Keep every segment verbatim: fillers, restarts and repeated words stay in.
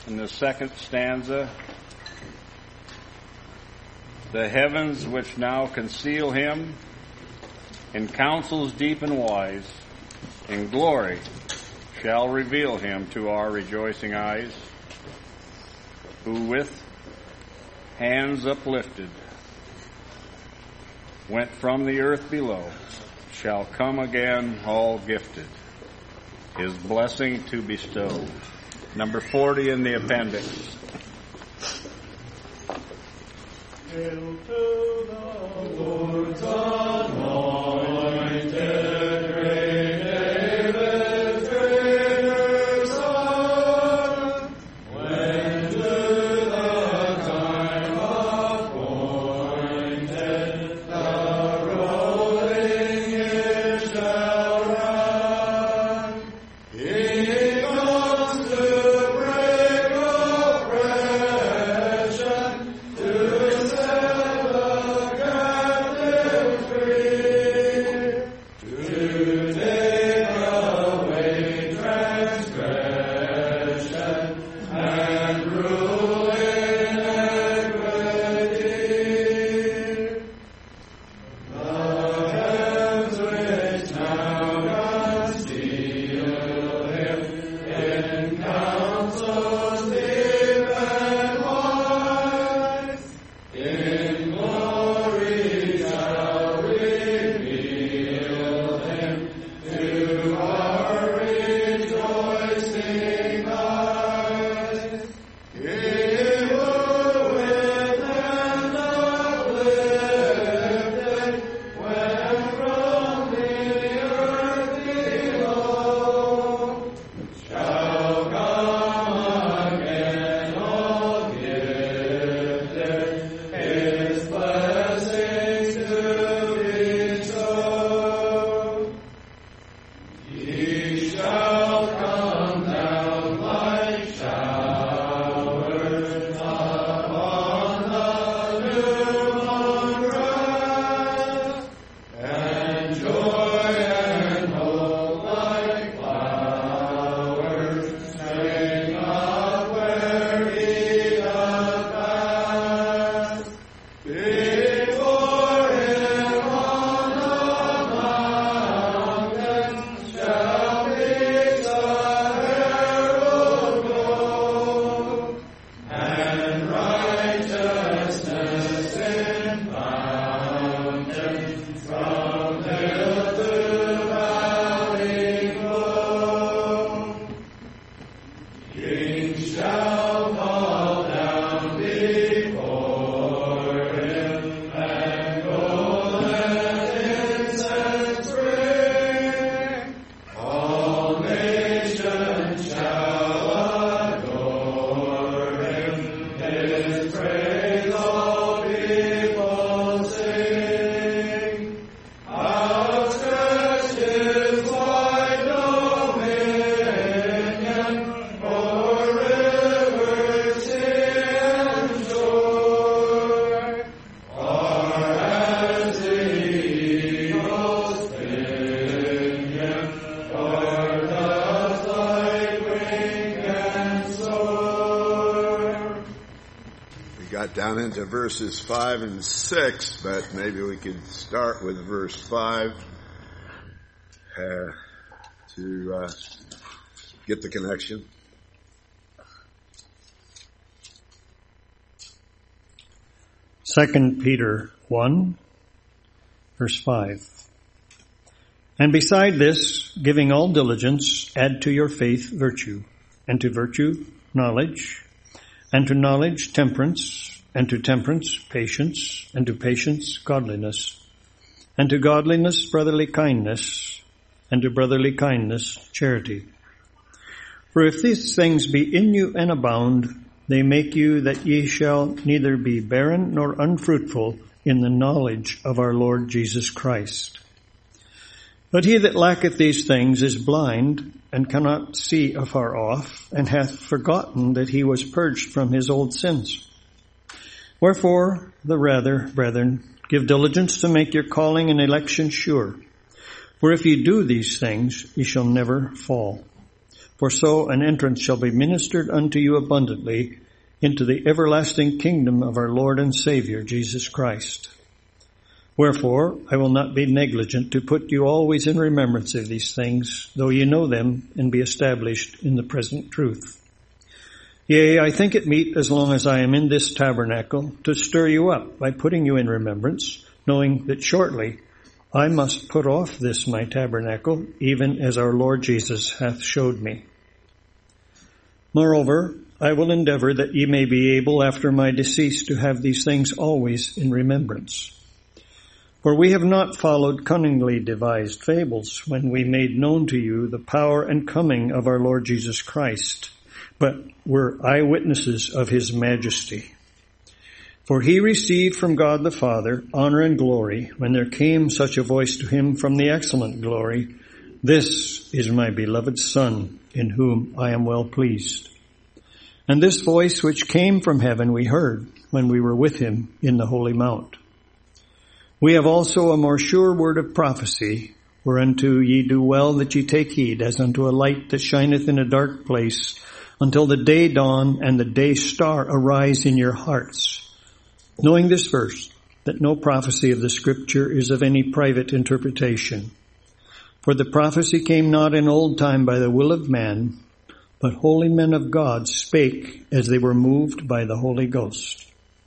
in the second stanza, the heavens which now conceal him, in counsels deep and wise, in glory shall reveal him to our rejoicing eyes, who with hands uplifted went from the earth below, shall come again all gifted, his blessing to bestow. Number forty in the appendix. Hail to the Lord's anointed, great David's greater son, when to the time appointed, the rolling years shall run. He comes to break oppression, to set the captive free, to take away transgression and rule in equity. The heavens which now conceal him, in counsels deep and wise, in glory shall reveal him to our rejoicing eyes. He who with hands uplifted went from the earth below, shall come again all gifted, his blessings to bestow. He shall come down like showers upon the newborn grass, and joy and hope like flowers spring up where he doth pass. Before him on the mountains shall peace the herald blow, and righteousness in fountains from hill to valley flow. Kings shall fall down before him, and golden incense bring. All nations shall adore him, his praise all people sing. Outstretched his wide dominion o'er rivers, sea and shore, or as the eagle's pinion, or doth like wing and soar. We got down into verses five and six, but maybe we could start with verse five uh, to uh, get the connection. Second Peter one, verse five. And beside this, giving all diligence, add to your faith virtue, and to virtue knowledge, and to knowledge temperance, and to temperance patience, and to patience godliness, and to godliness brotherly kindness, and to brotherly kindness charity. For if these things be in you and abound, they make you that ye shall neither be barren nor unfruitful in the knowledge of our Lord Jesus Christ. But he that lacketh these things is blind, and cannot see afar off, and hath forgotten that he was purged from his old sins. Wherefore, the rather, brethren, give diligence to make your calling and election sure. For if ye do these things, ye shall never fall. For so an entrance shall be ministered unto you abundantly into the everlasting kingdom of our Lord and Savior, Jesus Christ. Wherefore, I will not be negligent to put you always in remembrance of these things, though ye know them and be established in the present truth. Yea, I think it meet, as long as I am in this tabernacle, to stir you up by putting you in remembrance, knowing that shortly I must put off this my tabernacle, even as our Lord Jesus hath showed me. Moreover, I will endeavor that ye may be able after my decease to have these things always in remembrance. For we have not followed cunningly devised fables when we made known to you the power and coming of our Lord Jesus Christ, but were eyewitnesses of his majesty. For he received from God the Father honor and glory when there came such a voice to him from the excellent glory, This is my beloved Son, in whom I am well pleased. And this voice which came from heaven we heard when we were with him in the holy mount. We have also a more sure word of prophecy, whereunto ye do well that ye take heed, as unto a light that shineth in a dark place, until the day dawn and the day star arise in your hearts. Knowing this first, that no prophecy of the Scripture is of any private interpretation. For the prophecy came not in old time by the will of man, but holy men of God spake as they were moved by the Holy Ghost.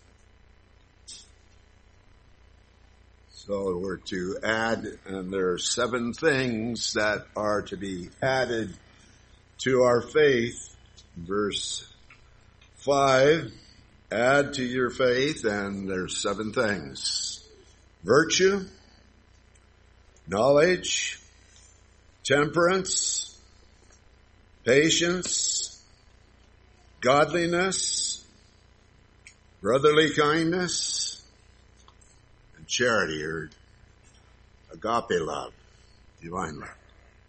So we're to add, and there are seven things that are to be added to our faith. Verse five, add to your faith, and there's seven things. Virtue, knowledge, temperance, patience, godliness, brotherly kindness, and charity, or agape love, divine love.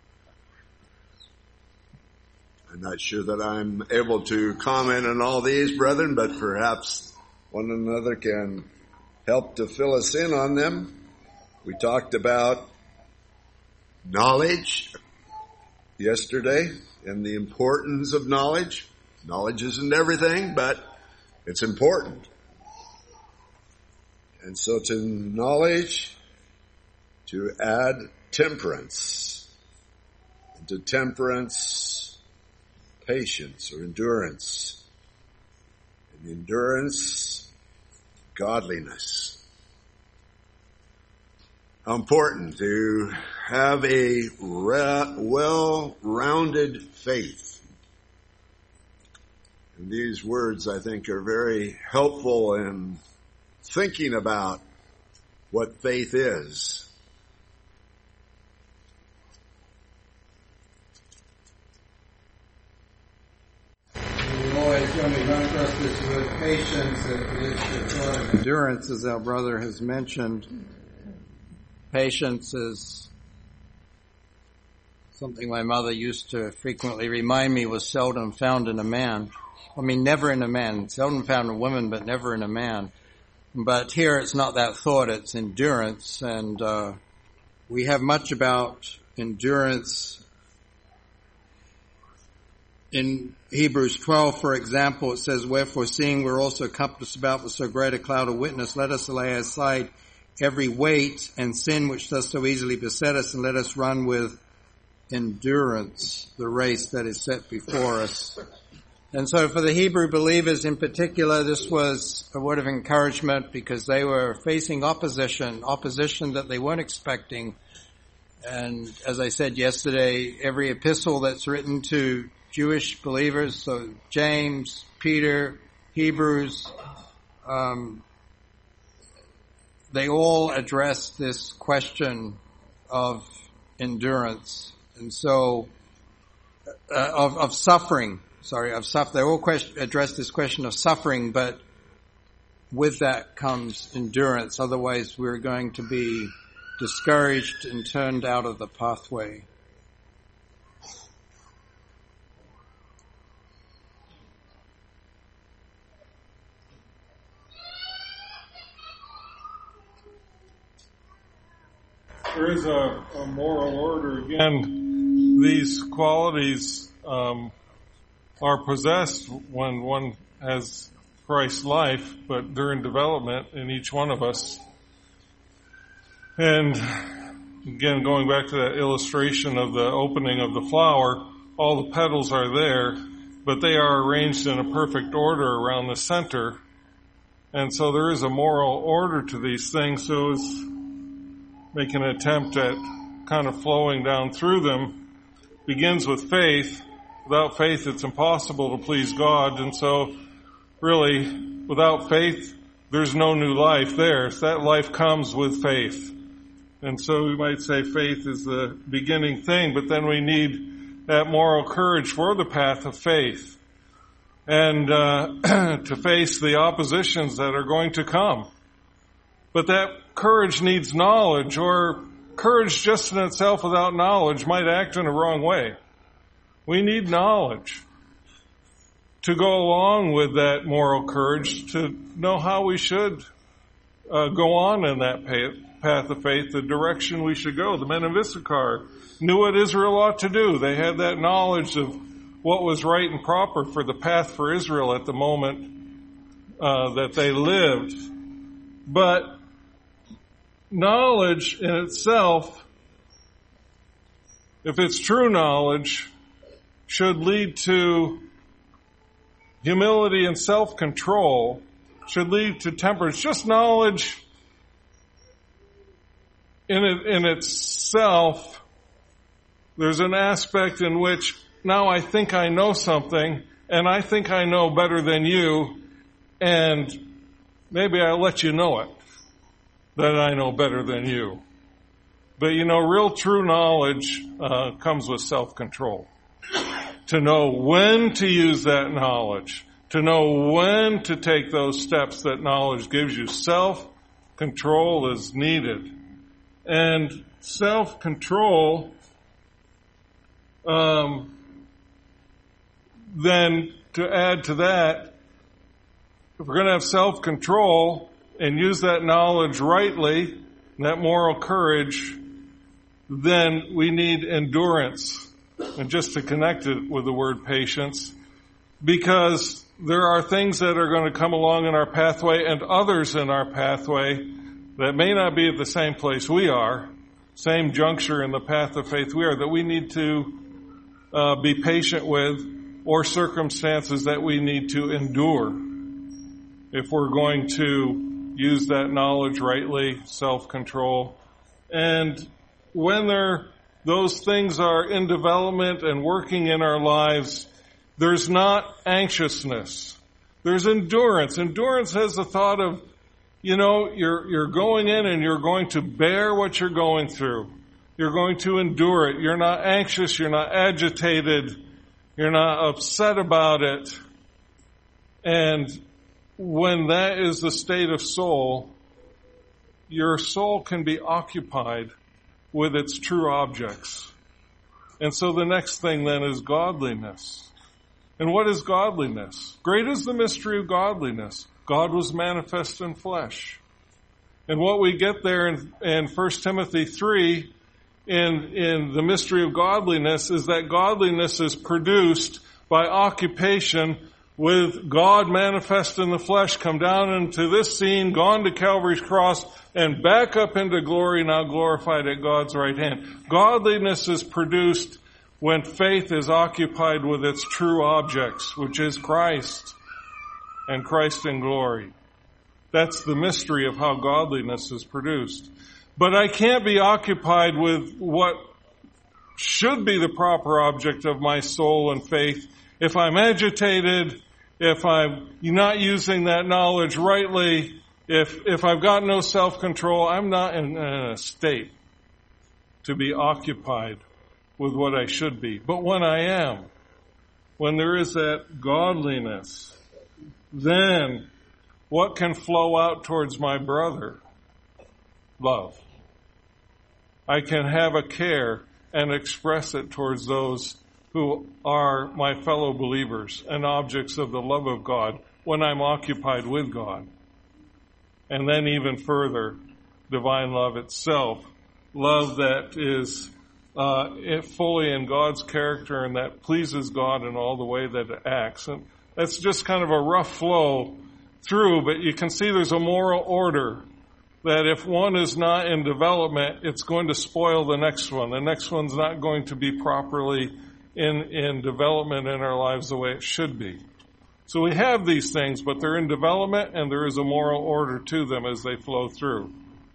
I'm not sure that I'm able to comment on all these, brethren, but perhaps one another can help to fill us in on them. We talked about knowledge yesterday and the importance of knowledge. Knowledge isn't everything, but it's important. And so to knowledge, to add temperance, and to temperance, patience or endurance, and endurance, godliness. How important to have a ra- well-rounded faith. And these words, I think, are very helpful in thinking about what faith is. Always when we run across this word patience, it's a lot of endurance, as our brother has mentioned. Patience is something my mother used to frequently remind me was seldom found in a man. I mean, never in a man. Seldom found in a woman, but never in a man. But here it's not that thought, it's endurance. And uh we have much about endurance. In Hebrews twelve, for example, it says, Wherefore, seeing we're also compassed about with so great a cloud of witness, let us lay aside every weight and sin which does so easily beset us, and let us run with endurance the race that is set before us. And so for the Hebrew believers in particular, this was a word of encouragement because they were facing opposition, opposition that they weren't expecting. And as I said yesterday, every epistle that's written to Jewish believers, so James, Peter, Hebrews, um, they all address this question of endurance, and so uh, of, of suffering. Sorry, of suffering. They all question, address this question of suffering, but with that comes endurance. Otherwise, we're going to be discouraged and turned out of the pathway. There is a, a moral order again. These qualities um, are possessed when one has Christ's life, but during development in each one of us. And again, going back to that illustration of the opening of the flower, all the petals are there, but they are arranged in a perfect order around the center. And so there is a moral order to these things. So it's make an attempt at kind of flowing down through them. Begins with faith. Without faith, it's impossible to please God. And so really, without faith, there's no new life there. So that life comes with faith. And so we might say faith is the beginning thing, but then we need that moral courage for the path of faith. And uh, to face the oppositions that are going to come. But that courage needs knowledge, or courage just in itself without knowledge might act in a wrong way. We need knowledge to go along with that moral courage, to know how we should uh, go on in that path of faith, the direction we should go. The men of Issachar knew what Israel ought to do. They had that knowledge of what was right and proper for the path for Israel at the moment uh, that they lived. But knowledge in itself, if it's true knowledge, should lead to humility and self-control, should lead to temperance. Just knowledge in it, in itself, there's an aspect in which now I think I know something, and I think I know better than you, and maybe I'll let you know it, that I know better than you. But you know, real true knowledge uh, comes with self-control. To know when to use that knowledge, to know when to take those steps that knowledge gives you. Self-control is needed. And self-control, um, then to add to that, if we're going to have self-control and use that knowledge rightly, that moral courage, then we need endurance. And just to connect it with the word patience, because there are things that are going to come along in our pathway and others in our pathway that may not be at the same place we are, same juncture in the path of faith we are, that we need to uh, be patient with, or circumstances that we need to endure if we're going to use that knowledge rightly, self-control. And when there, those things are in development and working in our lives, there's not anxiousness. There's endurance. Endurance has the thought of, you know, you're, you're going in and you're going to bear what you're going through. You're going to endure it. You're not anxious. You're not agitated. You're not upset about it. And when that is the state of soul, your soul can be occupied with its true objects. And so the next thing then is godliness. And what is godliness? Great is the mystery of godliness. God was manifest in flesh. And what we get there in, in First Timothy three, in, in the mystery of godliness, is that godliness is produced by occupation with God manifest in the flesh, come down into this scene, gone to Calvary's cross, and back up into glory, now glorified at God's right hand. Godliness is produced when faith is occupied with its true objects, which is Christ and Christ in glory. That's the mystery of how godliness is produced. But I can't be occupied with what should be the proper object of my soul and faith if I'm agitated, if I'm not using that knowledge rightly, if if I've got no self-control. I'm not in, in a state to be occupied with what I should be. But when I am, when there is that godliness, then what can flow out towards my brother? Love. I can have a care and express it towards those who are my fellow believers and objects of the love of God when I'm occupied with God. And then even further, divine love itself, love that is uh, it fully in God's character and that pleases God in all the way that it acts. And that's just kind of a rough flow through, but you can see there's a moral order that if one is not in development, it's going to spoil the next one. The next one's not going to be properly in, in development in our lives the way it should be. So we have these things, but they're in development and there is a moral order to them as they flow through.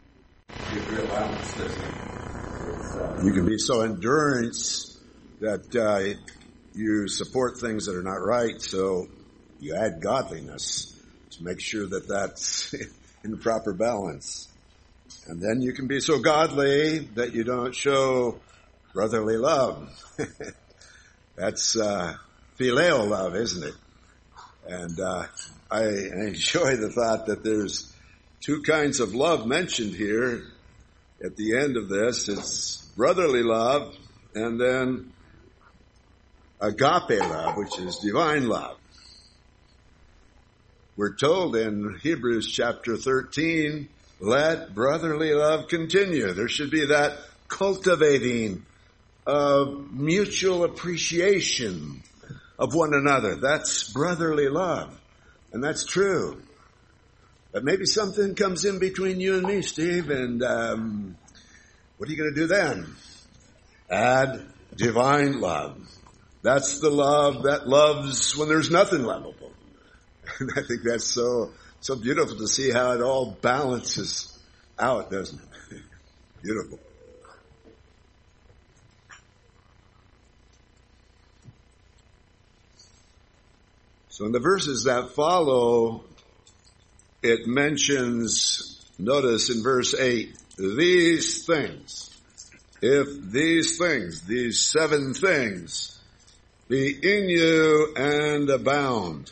You can be so endurance that uh, you support things that are not right, so you add godliness to make sure that that's in proper balance. And then you can be so godly that you don't show brotherly love. That's uh, phileo love, isn't it? And uh, I enjoy the thought that there's two kinds of love mentioned here at the end of this. It's brotherly love and then agape love, which is divine love. We're told in Hebrews chapter thirteen, let brotherly love continue. There should be that cultivating of mutual appreciation of one another. That's brotherly love. And that's true. But maybe something comes in between you and me, Steve, and um, what are you going to do then? Add divine love. That's the love that loves when there's nothing lovable. And I think that's so so beautiful to see how it all balances out, doesn't it? Beautiful. So in the verses that follow, it mentions, notice in verse eight, these things. If these things, these seven things, be in you and abound.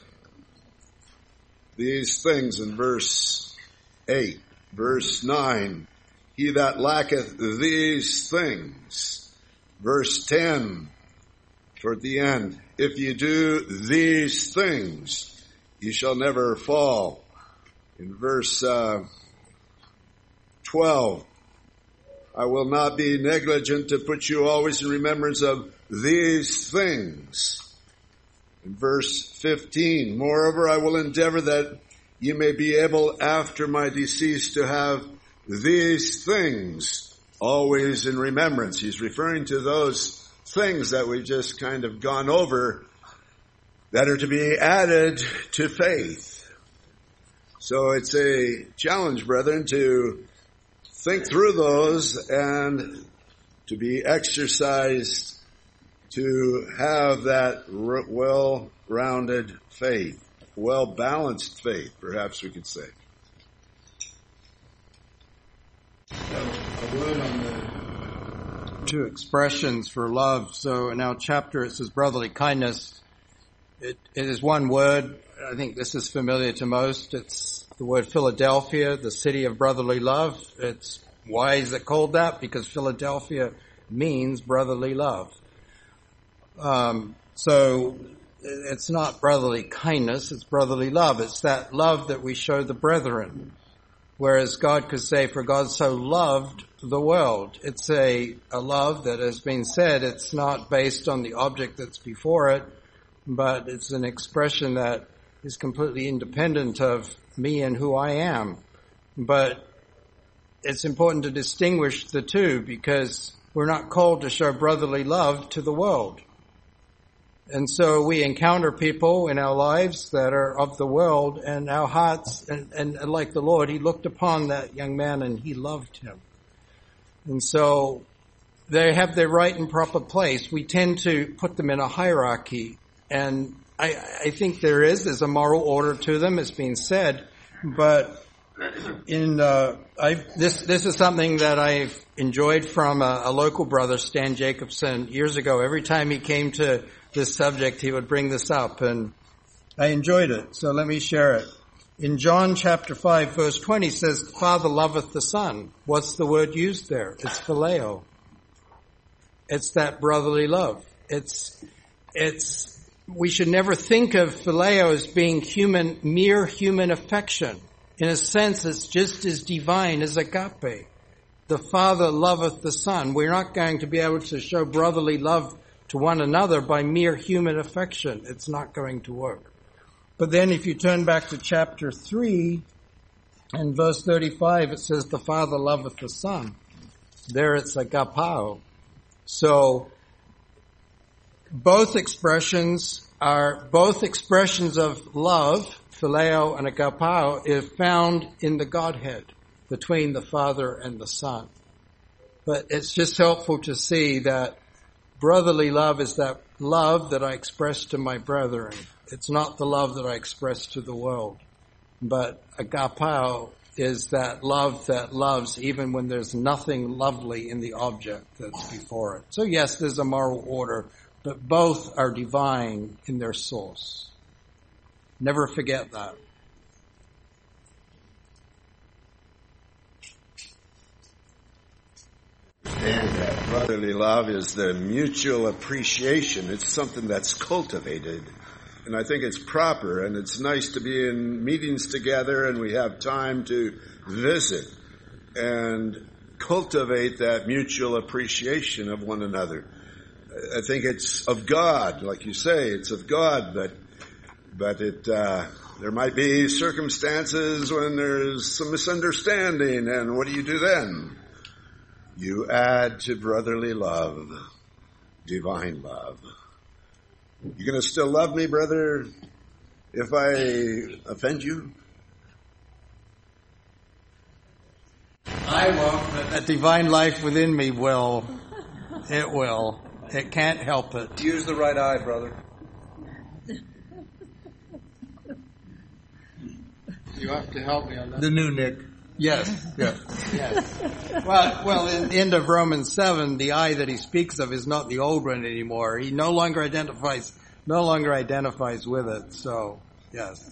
These things in verse eight. Verse nine, he that lacketh these things. Verse ten, toward the end, if you do these things, you shall never fall. In verse uh, twelve, I will not be negligent to put you always in remembrance of these things. In verse fifteen, moreover, I will endeavor that you may be able after my decease to have these things always in remembrance. He's referring to those things that we've just kind of gone over that are to be added to faith. So it's a challenge, brethren, to think through those and to be exercised to have that well-rounded faith, well-balanced faith, perhaps we could say. A word on the two expressions for love. So in our chapter it says brotherly kindness. It, it is one word. I think this is familiar to most. It's the word Philadelphia, the city of brotherly love. It's why is it called that? Because Philadelphia means brotherly love. Um, so it's not brotherly kindness, it's brotherly love. It's that love that we show the brethren. Whereas God could say, for God so loved the world. It's a, a love that has been said, it's not based on the object that's before it, but it's an expression that is completely independent of me and who I am. But it's important to distinguish the two because we're not called to show brotherly love to the world. And so we encounter people in our lives that are of the world and our hearts, and, and, and like the Lord, he looked upon that young man and he loved him. And so they have their right and proper place. We tend to put them in a hierarchy. And I, I think there is, there's a moral order to them, it's been said, but in, uh, I, this, this is something that I've enjoyed from a, a local brother, Stan Jacobson, years ago. Every time he came to this subject, he would bring this up, and I enjoyed it. So let me share it. In John chapter five, verse twenty says, the Father loveth the Son. What's the word used there? It's phileo. It's that brotherly love. It's, it's, we should never think of phileo as being human, mere human affection. In a sense, it's just as divine as agape. the Father loveth the Son. We're not going to be able to show brotherly love to one another by mere human affection. It's not going to work. But then if you turn back to chapter three, in verse thirty-five, it says, the Father loveth the Son. There it's agapao. So, both expressions are, both expressions of love, phileo and agapao, is found in the Godhead, between the Father and the Son. But it's just helpful to see that brotherly love is that love that I express to my brethren. It's not the love that I express to the world. But agapao is that love that loves even when there's nothing lovely in the object that's before it. So yes, there's a moral order, but both are divine in their source. Never forget that. And that brotherly love is the mutual appreciation. It's something that's cultivated. And I think it's proper, and it's nice to be in meetings together and we have time to visit and cultivate that mutual appreciation of one another. I think it's of God, like you say, it's of God, but but it uh, there might be circumstances when there's some misunderstanding, and what do you do then? You add to brotherly love, divine love. You going to still love me, brother, if I offend you? I won't, but that divine life within me will. It will. It can't help it. Use the right eye, brother. You have to help me on that. The new Nick. Yes, yes, yes. Well, well, in the end of Romans seven, the I that he speaks of is not the old one anymore. He no longer identifies, no longer identifies with it. So, yes.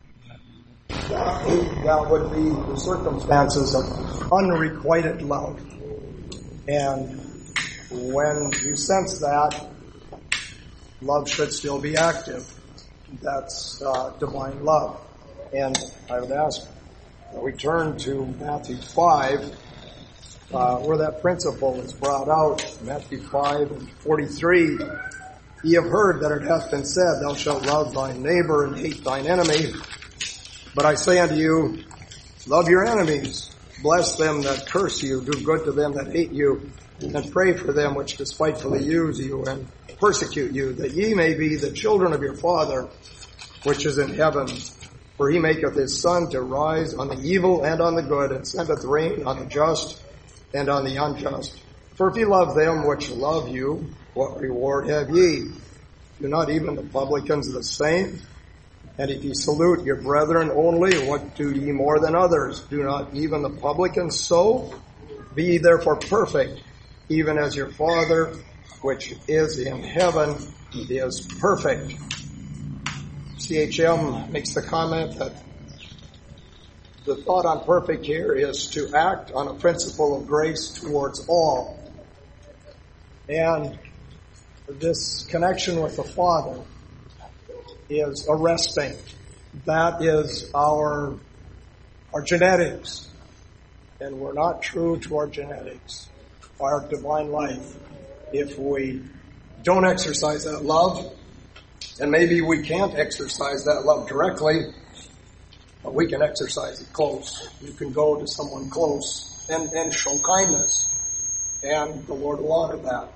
That would be the circumstances of unrequited love. And when you sense that, love should still be active. That's uh, divine love. And I would ask, we turn to Matthew five, uh, where that principle is brought out. Matthew five and forty-three. Ye have heard that it hath been said, thou shalt love thy neighbor and hate thine enemy. But I say unto you, love your enemies, bless them that curse you, do good to them that hate you, and pray for them which despitefully use you and persecute you, that ye may be the children of your Father which is in heaven. For he maketh his sun to rise on the evil and on the good, and sendeth rain on the just and on the unjust. For if ye love them which love you, what reward have ye? Do not even the publicans the same? And if ye salute your brethren only, what do ye more than others? Do not even the publicans so? Be ye therefore perfect, even as your Father which is in heaven is perfect. C H M makes the comment that the thought on perfect here is to act on a principle of grace towards all. And this connection with the Father is arresting. That is our, our genetics. And we're not true to our genetics, our divine life, if we don't exercise that love. And maybe we can't exercise that love directly, but we can exercise it close. You can go to someone close and, and show kindness, and the Lord will honor that.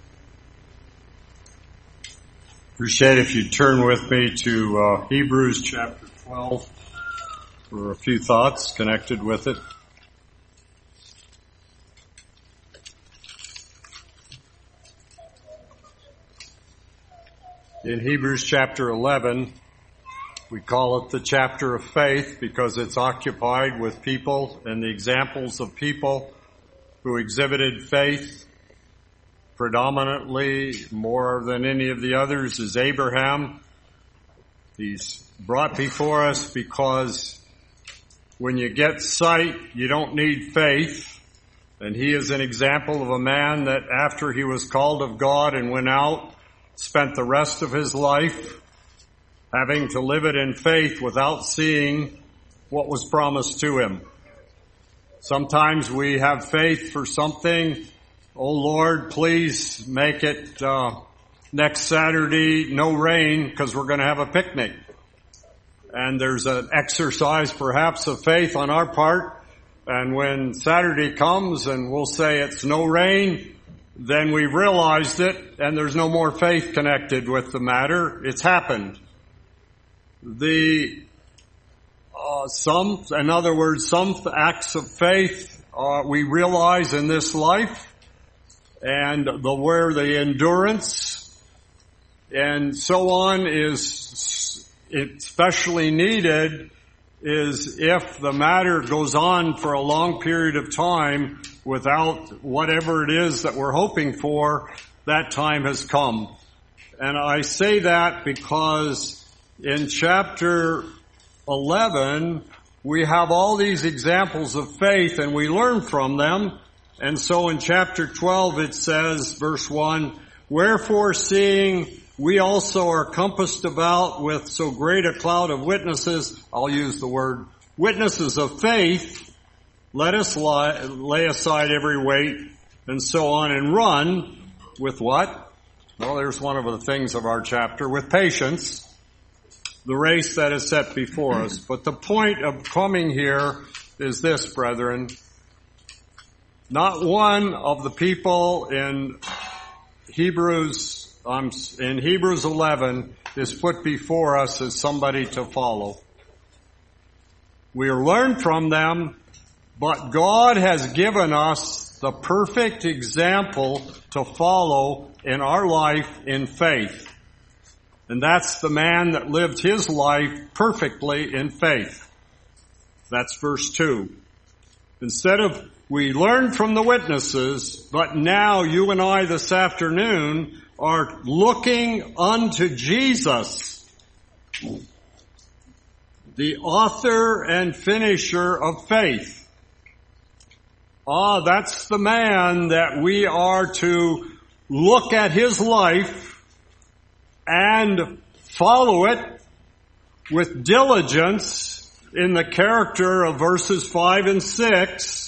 Appreciate if you turn with me to uh, Hebrews chapter twelve for a few thoughts connected with it. In Hebrews chapter eleven, we call it the chapter of faith because it's occupied with people and the examples of people who exhibited faith predominantly more than any of the others is Abraham. He's brought before us because when you get sight, you don't need faith. And he is an example of a man that after he was called of God and went out, spent the rest of his life having to live it in faith without seeing what was promised to him. Sometimes we have faith for something. Oh Lord, please make it uh, next Saturday no rain because we're going to have a picnic. And there's an exercise perhaps of faith on our part. And when Saturday comes and we'll say it's no rain, then we've realized it and there's no more faith connected with the matter. It's happened. The uh, some, in other words, some acts of faith uh, we realize in this life, and the where the endurance and so on is especially needed is if the matter goes on for a long period of time without whatever it is that we're hoping for, that time has come. And I say that because in chapter eleven, we have all these examples of faith and we learn from them. And so in chapter twelve it says, verse one, wherefore seeing we also are compassed about with so great a cloud of witnesses, I'll use the word witnesses of faith, let us lie, lay aside every weight and so on and run with what? Well, there's one of the things of our chapter, with patience, the race that is set before us. But the point of coming here is this, brethren. Not one of the people in Hebrews, um, in Hebrews eleven is put before us as somebody to follow. We learn from them, but God has given us the perfect example to follow in our life in faith. And that's the man that lived his life perfectly in faith. That's verse two. Instead of we learned from the witnesses, but now you and I this afternoon are looking unto Jesus, the author and finisher of faith. Ah, that's the man that we are to look at his life and follow it with diligence in the character of verses five and six.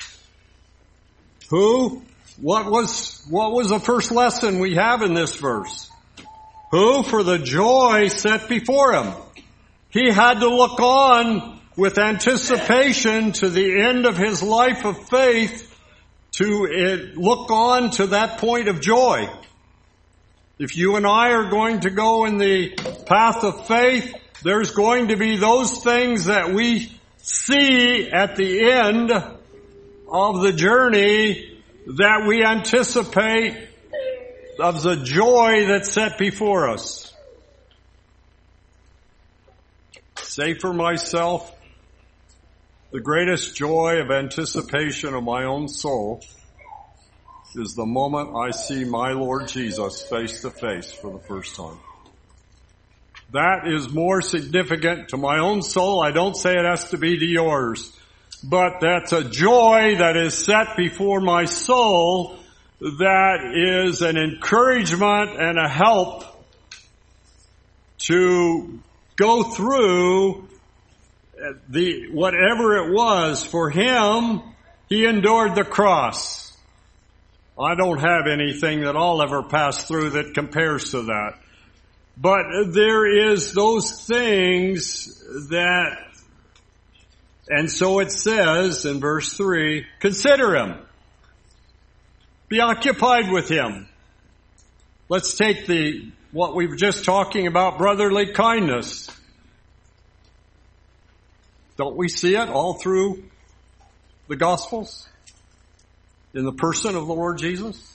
Who? What was, what was the first lesson we have in this verse? Who, for the joy set before him. He had to look on with anticipation to the end of his life of faith, to it, look on to that point of joy. If you and I are going to go in the path of faith, there's going to be those things that we see at the end of the journey that we anticipate of the joy that's set before us. Say for myself, the greatest joy of anticipation of my own soul is the moment I see my Lord Jesus face to face for the first time. That is more significant to my own soul. I don't say it has to be to yours. But that's a joy that is set before my soul that is an encouragement and a help to go through the whatever it was. For him, he endured the cross. I don't have anything that I'll ever pass through that compares to that. But there is those things that, and so it says in verse three, consider him. Be occupied with him. Let's take the, what we were just talking about, brotherly kindness. Don't we see it all through the Gospels? In the person of the Lord Jesus?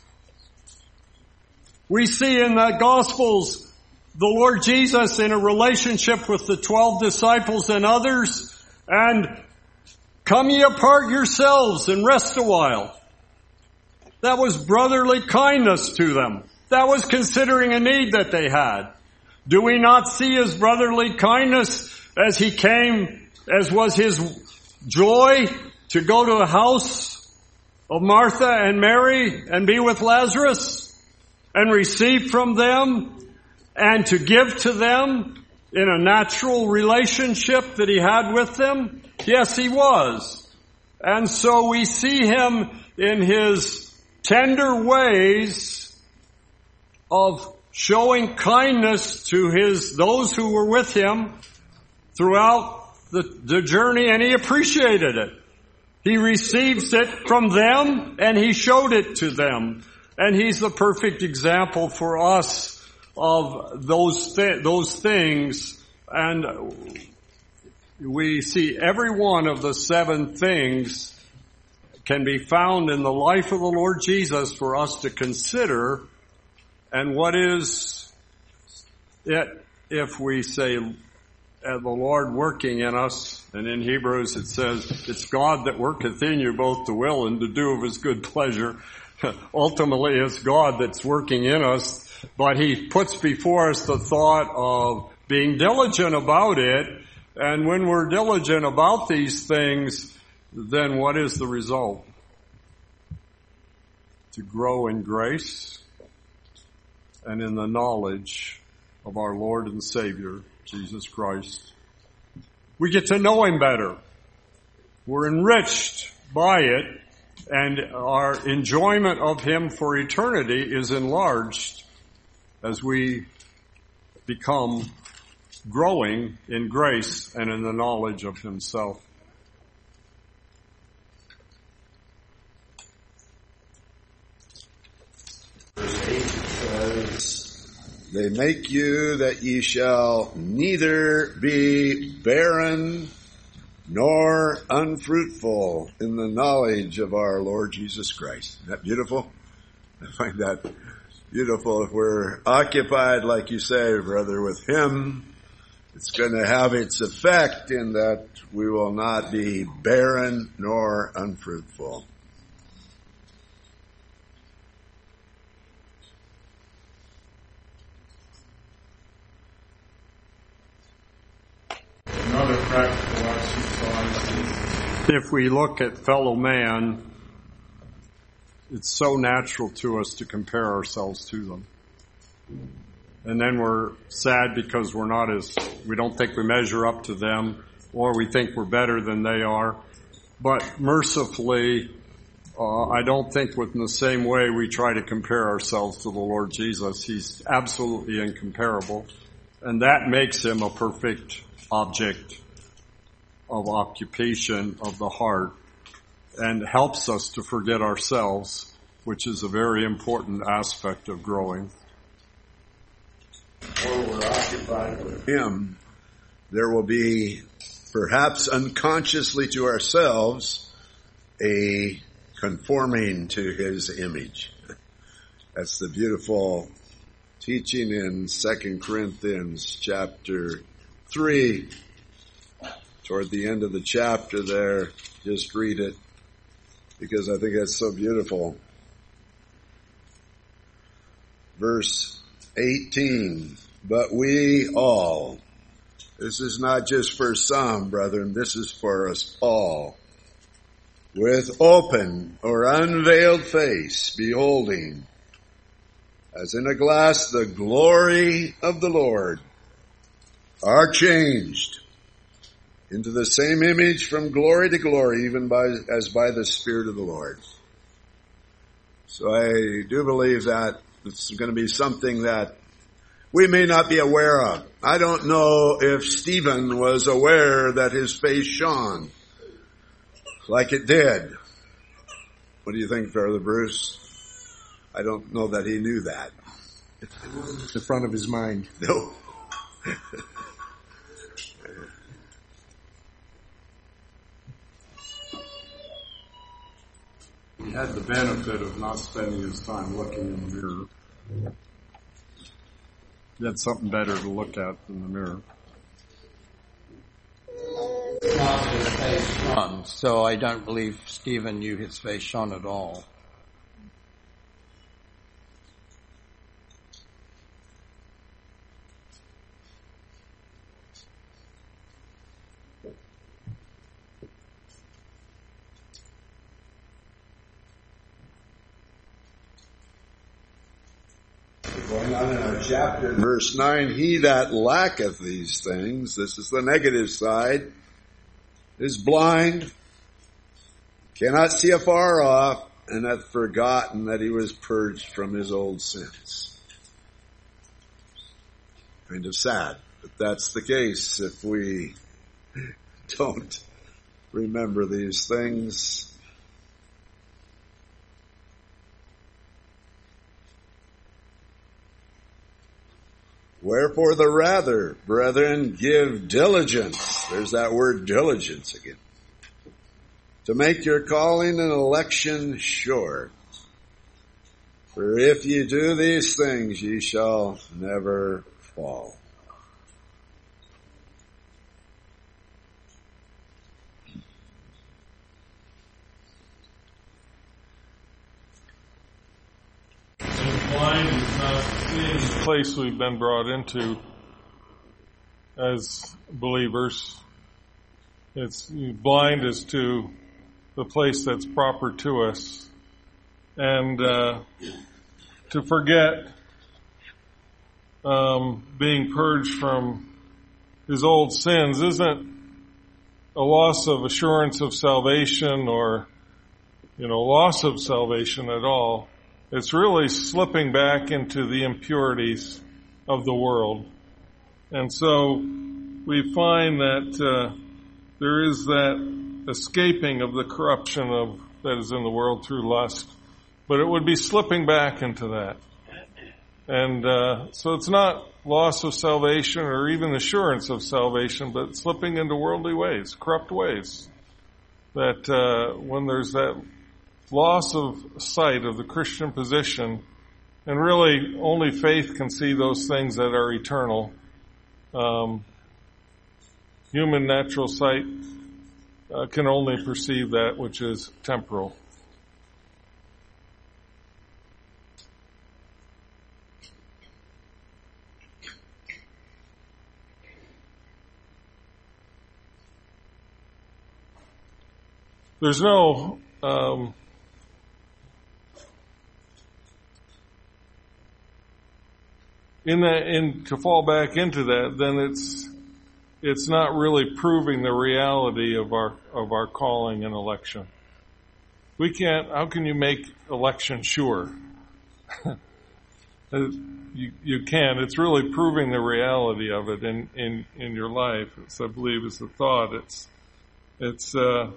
We see in the Gospels the Lord Jesus in a relationship with the twelve disciples and others, and come ye apart yourselves and rest a while. That was brotherly kindness to them. That was considering a need that they had. Do we not see his brotherly kindness as he came, as was his joy to go to the house of Martha and Mary and be with Lazarus and receive from them and to give to them in a natural relationship that he had with them? Yes, he was. And so we see him in his tender ways of showing kindness to his, those who were with him throughout the, the journey, and he appreciated it. He receives it from them and he showed it to them. And he's the perfect example for us of those th- those things. And we see every one of the seven things can be found in the life of the Lord Jesus for us to consider. And what is it if we say, uh, the Lord working in us, and in Hebrews it says, it's God that worketh in you both to will and to do of his good pleasure. Ultimately, it's God that's working in us, but he puts before us the thought of being diligent about it. And when we're diligent about these things, then what is the result? To grow in grace and in the knowledge of our Lord and Savior, Jesus Christ. We get to know him better. We're enriched by it, and our enjoyment of him for eternity is enlarged as we become growing in grace and in the knowledge of himself. Verse eight says, they make you that ye shall neither be barren nor unfruitful in the knowledge of our Lord Jesus Christ. Isn't that beautiful? I find that beautiful. If we're occupied, like you say, brother, with him, it's going to have its effect in that we will not be barren nor unfruitful. Another practical exercise. If we look at fellow man, it's so natural to us to compare ourselves to them. And then we're sad because we're not as, we don't think we measure up to them, or we think we're better than they are. But mercifully, uh, I don't think within the same way we try to compare ourselves to the Lord Jesus. He's absolutely incomparable. And that makes him a perfect object of occupation of the heart and helps us to forget ourselves, which is a very important aspect of growing. Or we're occupied with him, there will be, perhaps unconsciously to ourselves, a conforming to his image. That's the beautiful teaching in Second Corinthians chapter three. Toward the end of the chapter there, just read it, because I think that's so beautiful. Verse eighteen, but we all, this is not just for some, brethren, this is for us all, with open or unveiled face, beholding, as in a glass, the glory of the Lord, are changed into the same image from glory to glory, even by, as by the Spirit of the Lord. So I do believe that it's going to be something that we may not be aware of. I don't know if Stephen was aware that his face shone like it did. What do you think, Brother Bruce? I don't know that he knew that. It wasn't in the front of his mind. No. He had the benefit of not spending his time looking in the mirror. He had something better to look at than the mirror. Not his face shone, so I don't believe Stephen knew his face shone at all. Going on in our chapter, verse nine, he that lacketh these things, this is the negative side, is blind cannot see afar off, and hath forgotten that he was purged from his old sins. Kind of sad, but that's the case if we don't remember these things. Wherefore the rather, brethren, give diligence. There's that word diligence again. To make your calling and election sure. For if ye do these things, ye shall never fall. Blind is not seeing the place we've been brought into as believers. It's blind as to the place that's proper to us, and uh, to forget um, being purged from his old sins isn't a loss of assurance of salvation or, you know, loss of salvation at all. It's really slipping back into the impurities of the world. And so we find that uh, there is that escaping of the corruption of that is in the world through lust, but it would be slipping back into that. And uh, so it's not loss of salvation or even assurance of salvation, but slipping into worldly ways, corrupt ways. That uh, when there's that loss of sight of the Christian position, and really only faith can see those things that are eternal. Um, human natural sight uh, can only perceive that which is temporal. There's no um, in that, in to fall back into that, then it's it's not really proving the reality of our of our calling and election. We can't. How can you make election sure? you you can. It's really proving the reality of it in in in your life. It's, I believe, is the thought. It's it's. Uh,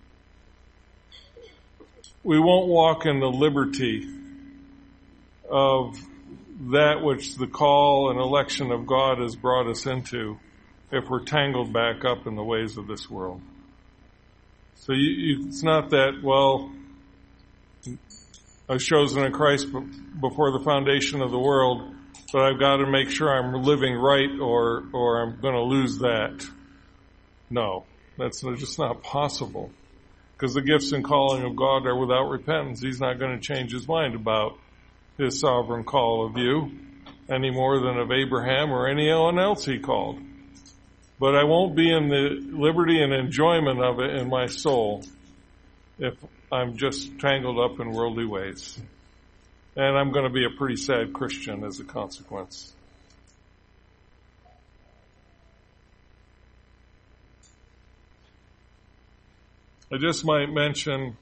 we won't walk in the liberty of that which the call and election of God has brought us into if we're tangled back up in the ways of this world. So you, you, it's not that, well, I was chosen in Christ before the foundation of the world, but I've got to make sure I'm living right or, or I'm going to lose that. No, that's just not possible. Because the gifts and calling of God are without repentance. He's not going to change his mind about his sovereign call of you any more than of Abraham or anyone else he called. But I won't be in the liberty and enjoyment of it in my soul if I'm just tangled up in worldly ways. And I'm going to be a pretty sad Christian as a consequence. I just might mention,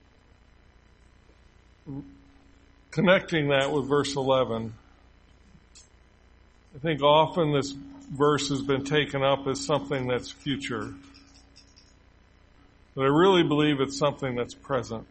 connecting that with verse eleven, I think often this verse has been taken up as something that's future. But I really believe it's something that's present.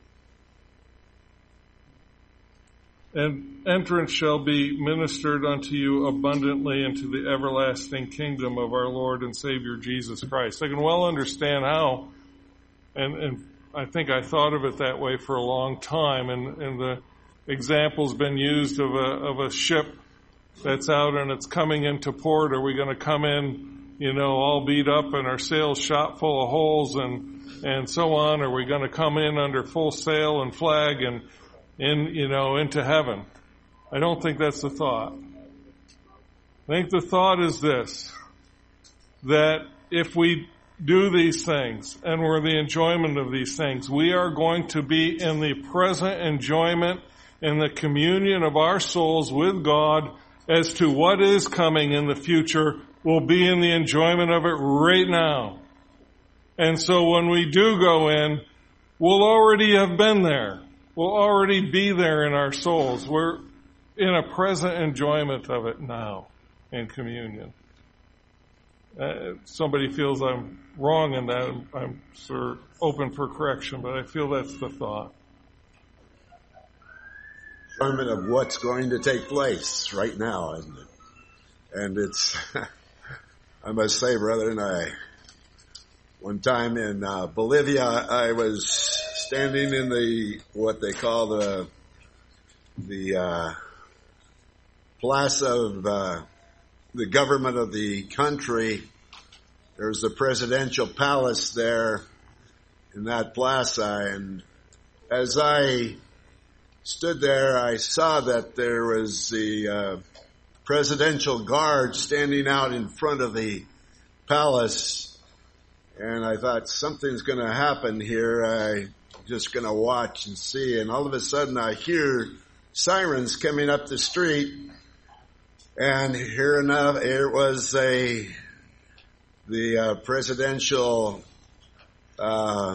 And entrance shall be ministered unto you abundantly into the everlasting kingdom of our Lord and Savior Jesus Christ. I can well understand how. And, and I think I thought of it that way for a long time. And, and the example's been used of a, of a ship that's out and it's coming into port. Are we going to come in, you know, all beat up and our sails shot full of holes and, and so on? Are we going to come in under full sail and flag and in, you know, into heaven? I don't think that's the thought. I think the thought is this, that if we do these things, and we're the enjoyment of these things, we are going to be in the present enjoyment and the communion of our souls with God as to what is coming in the future. We'll be in the enjoyment of it right now. And so when we do go in, we'll already have been there. We'll already be there in our souls. We're in a present enjoyment of it now in communion. Uh, somebody feels I'm wrong in that, I'm, I'm sort of open for correction, but I feel that's the thought. Enjoyment of what's going to take place right now, isn't it? And it's, I must say, brethren, I, one time in uh, Bolivia, I was standing in the, what they call the, the, uh, plaza of, uh, the government of the country. There's the presidential palace there in that plaza, and as I stood there, I saw that there was the uh, presidential guard standing out in front of the palace, and I thought something's going to happen here. I'm just going to watch and see, and all of a sudden I hear sirens coming up the street. And here enough, it was a the uh, presidential uh,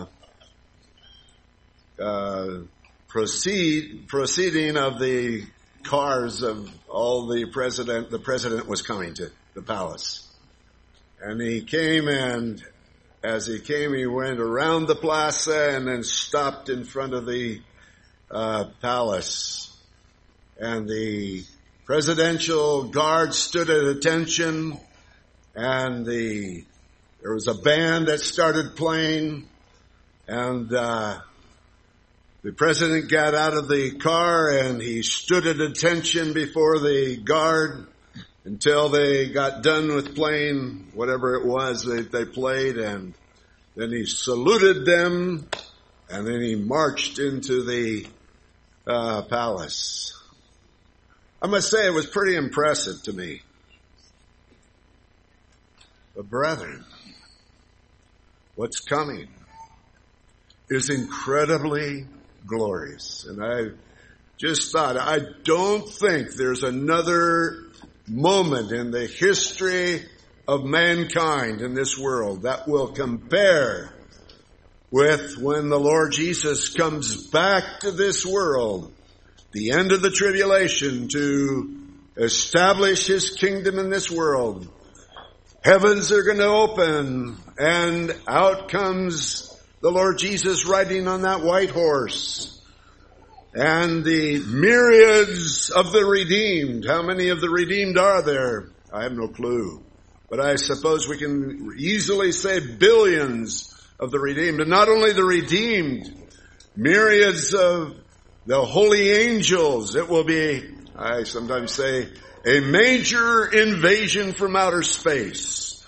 uh, proceed proceeding of the cars of all the president. The president was coming to the palace, and he came, and as he came, he went around the plaza and then stopped in front of the uh, palace, and the presidential guard stood at attention, and the there was a band that started playing, and uh, the president got out of the car and he stood at attention before the guard until they got done with playing whatever it was that they played, and then he saluted them, and then he marched into the uh, palace. I must say it was pretty impressive to me. But brethren, what's coming is incredibly glorious. And I just thought, I don't think there's another moment in the history of mankind in this world that will compare with when the Lord Jesus comes back to this world, the end of the tribulation, to establish his kingdom in this world. Heavens are going to open, and out comes the Lord Jesus riding on that white horse. And the myriads of the redeemed. How many of the redeemed are there? I have no clue. But I suppose we can easily say billions of the redeemed. And not only the redeemed, myriads of the holy angels. It will be, I sometimes say, a major invasion from outer space.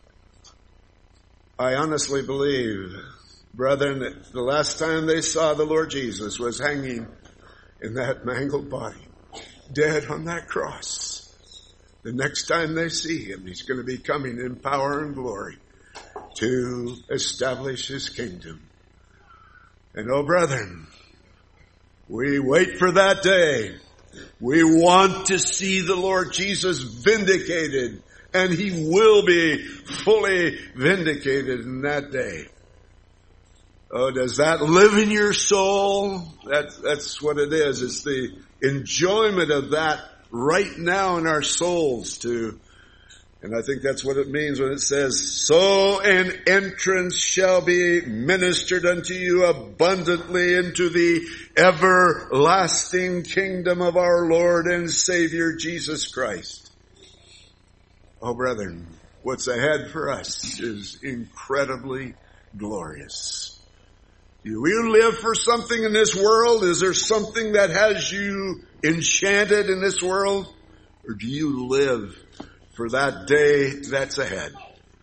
I honestly believe, brethren, that the last time they saw the Lord Jesus was hanging in that mangled body, dead on that cross. The next time they see him, he's going to be coming in power and glory to establish his kingdom. And oh, brethren, we wait for that day. We want to see the Lord Jesus vindicated, and he will be fully vindicated in that day. Oh, does that live in your soul? That's, that's what it is. It's the enjoyment of that right now in our souls too. And I think that's what it means when it says, so an entrance shall be ministered unto you abundantly into the everlasting kingdom of our Lord and Savior Jesus Christ. Oh, brethren, what's ahead for us is incredibly glorious. Do you live for something in this world? Is there something that has you enchanted in this world? Or do you live for that day that's ahead?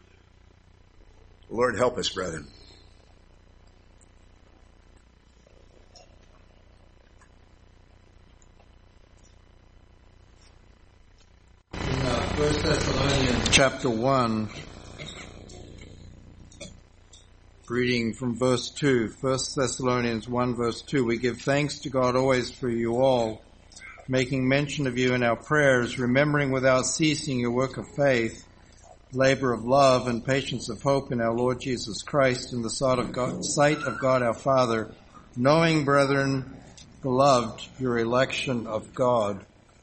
Lord, help us, brethren. In uh, First Thessalonians chapter one, reading from verse two, First Thessalonians one verse two, we give thanks to God always for you all, making mention of you in our prayers, remembering without ceasing your work of faith labor of love, and patience of hope in our Lord Jesus Christ in the sight of God, sight of God our Father, knowing, brethren, beloved, your election of God.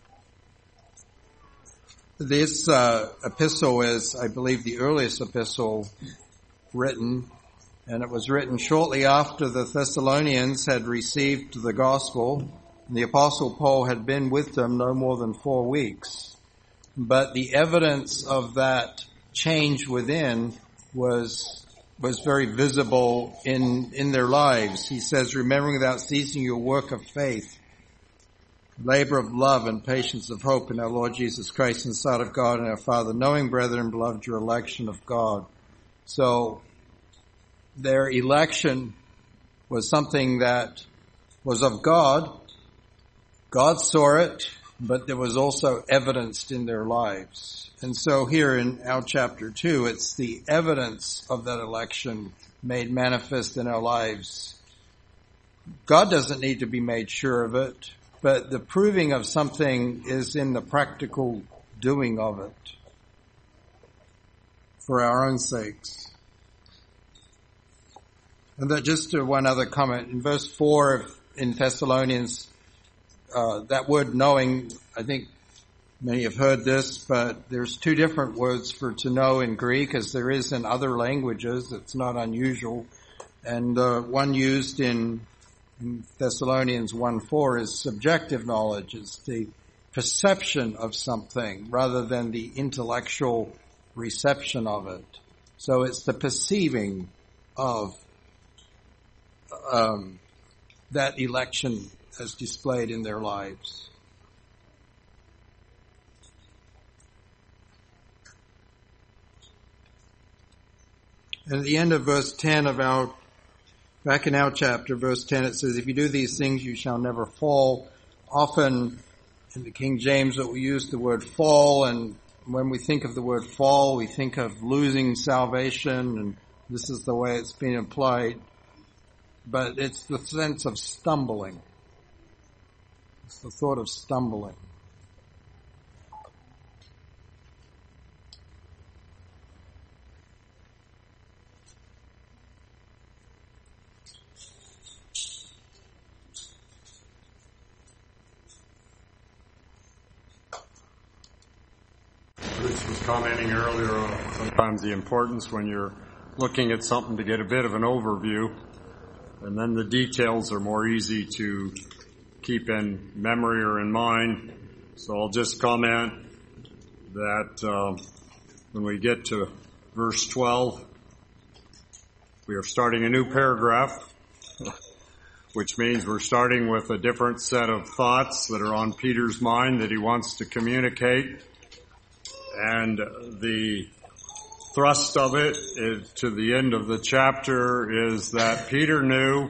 This uh, epistle is, I believe, the earliest epistle written, and it was written shortly after the Thessalonians had received the gospel. The Apostle Paul had been with them no more than four weeks. But the evidence of that change within was was very visible in, in their lives. He says, remembering without ceasing your work of faith, labor of love and patience of hope in our Lord Jesus Christ in the sight of God and our Father, knowing, brethren, beloved, your election of God. So their election was something that was of God. God saw it, but there was also evidenced in their lives. And so here in our chapter two, it's the evidence of that election made manifest in our lives. God doesn't need to be made sure of it, but the proving of something is in the practical doing of it for our own sakes. And that just uh, one other comment. In verse four in Thessalonians, uh, that word knowing, I think many have heard this, but there's two different words for to know in Greek, as there is in other languages. It's not unusual. And uh, one used in in Thessalonians one four is subjective knowledge. It's the perception of something rather than the intellectual reception of it. So it's the perceiving of um, that election as displayed in their lives. And at the end of verse ten of our Back in our chapter, verse ten, it says, if you do these things, you shall never fall. Often in the King James, we use the word fall, and when we think of the word fall, we think of losing salvation, and this is the way it's been applied. But it's the sense of stumbling. It's the thought of stumbling. Bruce was commenting earlier on sometimes the importance when you're looking at something to get a bit of an overview, and then the details are more easy to keep in memory or in mind. So I'll just comment that uh, when we get to verse twelve, we are starting a new paragraph, which means we're starting with a different set of thoughts that are on Peter's mind that he wants to communicate. And the thrust of it is, to the end of the chapter, is that Peter knew,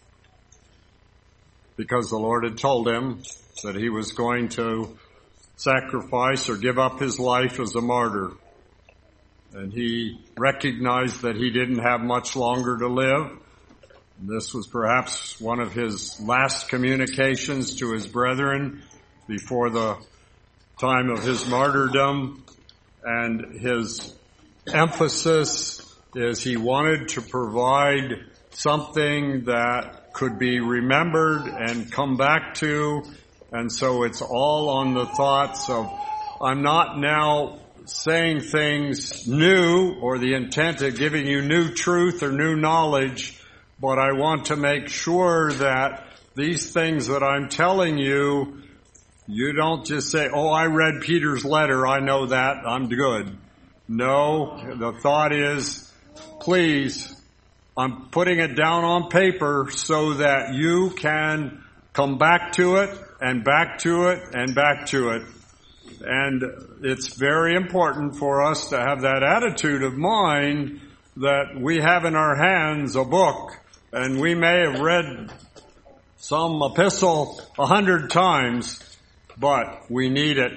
because the Lord had told him that he was going to sacrifice or give up his life as a martyr. And he recognized that he didn't have much longer to live. This was perhaps one of his last communications to his brethren before the time of his martyrdom, and his emphasis is he wanted to provide something that could be remembered and come back to, and so it's all on the thoughts of, I'm not now saying things new or the intent of giving you new truth or new knowledge, but I want to make sure that these things that I'm telling you, you don't just say, oh, I read Peter's letter, I know that, I'm good. No, the thought is, please, I'm putting it down on paper so that you can come back to it and back to it and back to it. And it's very important for us to have that attitude of mind that we have in our hands a book, and we may have read some epistle a hundred times, but we need it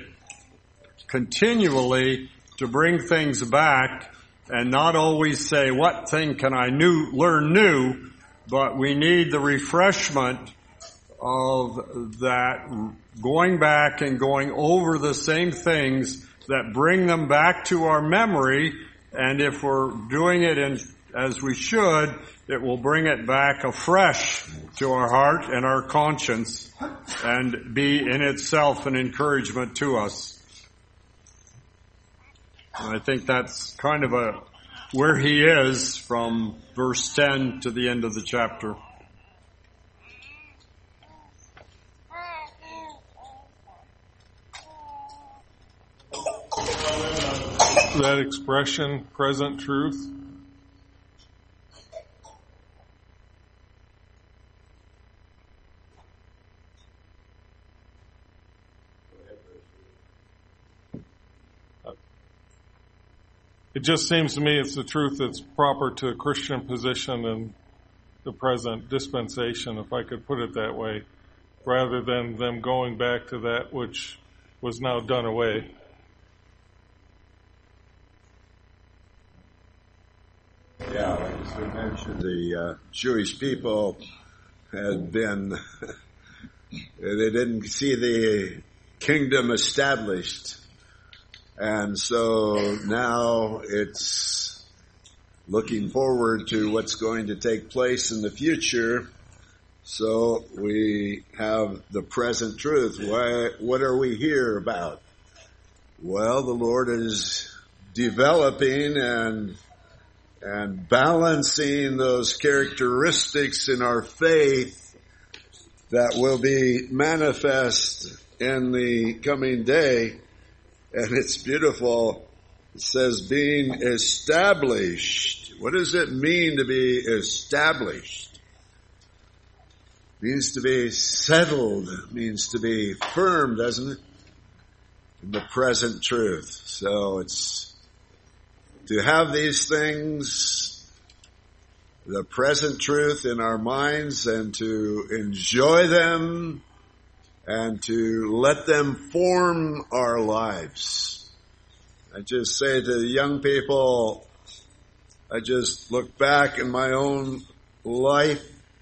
continually to bring things back and not always say, what thing can I new, learn new, but we need the refreshment of that going back and going over the same things that bring them back to our memory, and if we're doing it in, as we should, it will bring it back afresh to our heart and our conscience and be in itself an encouragement to us. And I think that's kind of a where he is from verse ten to the end of the chapter. That expression, present truth. It just seems to me it's the truth that's proper to a Christian position in the present dispensation, if I could put it that way, rather than them going back to that which was now done away. Yeah, as we mentioned, the uh, Jewish people had been, they didn't see the kingdom established. And so now it's looking forward to what's going to take place in the future. So we have the present truth. Why, what are we here about? Well, the Lord is developing and and balancing those characteristics in our faith that will be manifest in the coming day. And it's beautiful. It says being established. What does it mean to be established? It means to be settled. It means to be firm, doesn't it? In the present truth. So it's to have these things, the present truth in our minds, and to enjoy them, and to let them form our lives. I just say to the young people, I just look back in my own life.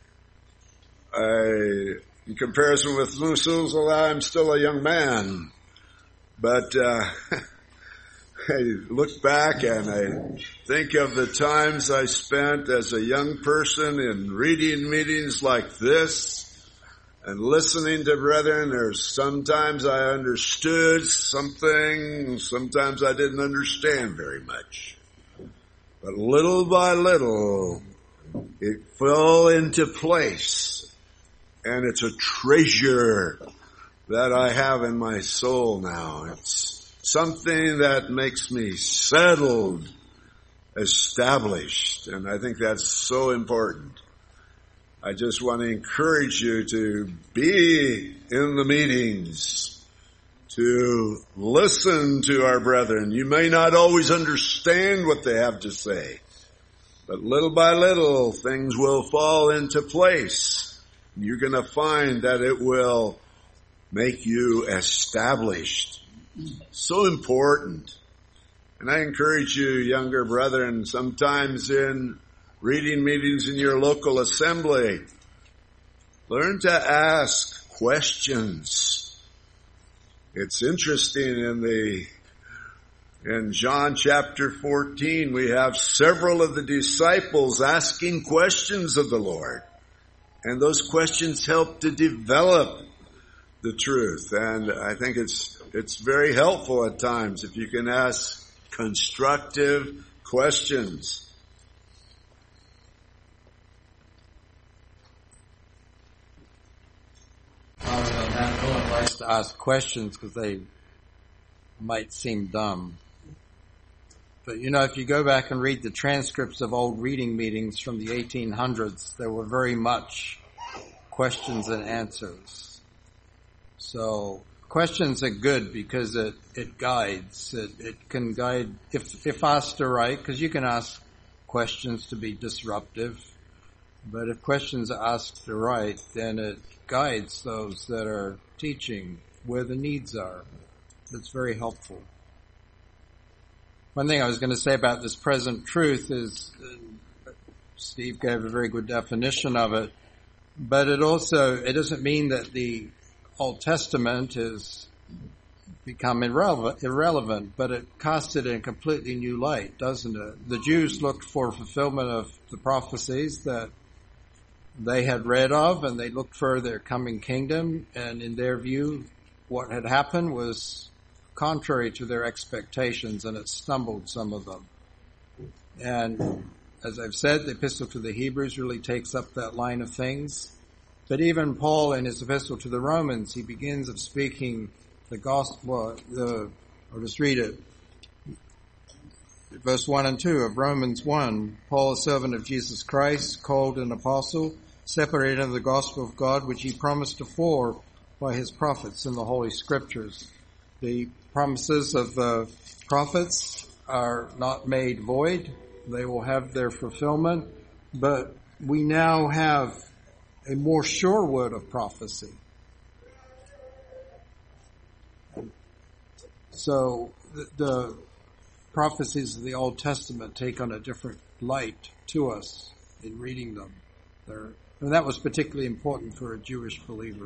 I, in comparison with Methuselah, I'm still a young man. But uh, I look back and I think of the times I spent as a young person in reading meetings like this, and listening to brethren. There's sometimes I understood something, sometimes I didn't understand very much. But little by little, it fell into place. And it's a treasure that I have in my soul now. It's something that makes me settled, established. And I think that's so important. I just want to encourage you to be in the meetings, to listen to our brethren. You may not always understand what they have to say, but little by little things will fall into place. You're going to find that it will make you established. So important. And I encourage you, younger brethren, sometimes in reading meetings in your local assembly, learn to ask questions. It's interesting in the, in John chapter fourteen, we have several of the disciples asking questions of the Lord. And those questions help to develop the truth. And I think it's, it's very helpful at times if you can ask constructive questions. No one likes to ask questions because they might seem dumb. But you know, if you go back and read the transcripts of old reading meetings from the eighteen hundreds, there were very much questions and answers. So questions are good because it, it guides. It, it can guide, if, if asked right, because you can ask questions to be disruptive. But if questions are asked right, then it guides those that are teaching where the needs are. It's very helpful. One thing I was going to say about this present truth is, uh, Steve gave a very good definition of it, but it also, it doesn't mean that the Old Testament is become irrelevant, irrelevant, but it casts it in a completely new light, doesn't it? The Jews looked for fulfillment of the prophecies that they had read of, and they looked for their coming kingdom, and in their view, what had happened was contrary to their expectations, and it stumbled some of them. And as I've said, the Epistle to the Hebrews really takes up that line of things. But even Paul in his Epistle to the Romans, he begins of speaking the gospel, the, I'll just read it. Verse one and two of Romans one, Paul, a servant of Jesus Christ, called an apostle, separated of the gospel of God, which he promised afore by his prophets in the Holy Scriptures. The promises of the prophets are not made void. They will have their fulfillment, but we now have a more sure word of prophecy. So the, the prophecies of the Old Testament take on a different light to us in reading them. They're, and that was particularly important for a Jewish believer.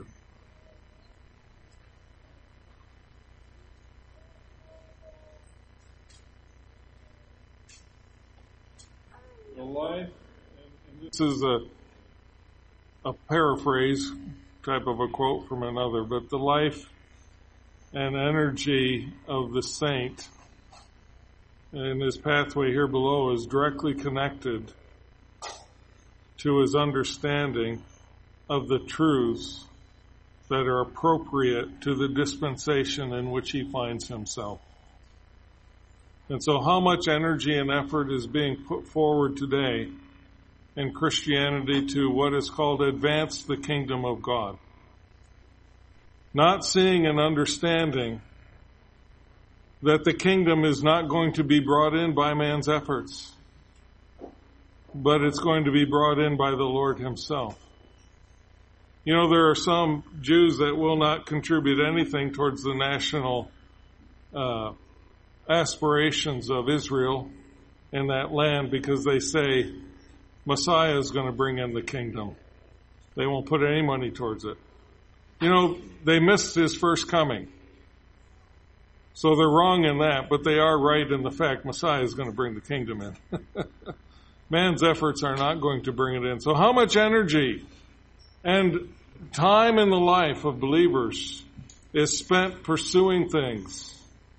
The life, and this is a, a paraphrase type of a quote from another, but the life and energy of the saint in his pathway here below is directly connected to his understanding of the truths that are appropriate to the dispensation in which he finds himself. And so how much energy and effort is being put forward today in Christianity to what is called advance the kingdom of God? Not seeing and understanding that the kingdom is not going to be brought in by man's efforts, but it's going to be brought in by the Lord himself. You know, there are some Jews that will not contribute anything towards the national uh, aspirations of Israel in that land because they say Messiah is going to bring in the kingdom. They won't put any money towards it. You know, they missed his first coming. So they're wrong in that, but they are right in the fact Messiah is going to bring the kingdom in. Man's efforts are not going to bring it in. So how much energy and time in the life of believers is spent pursuing things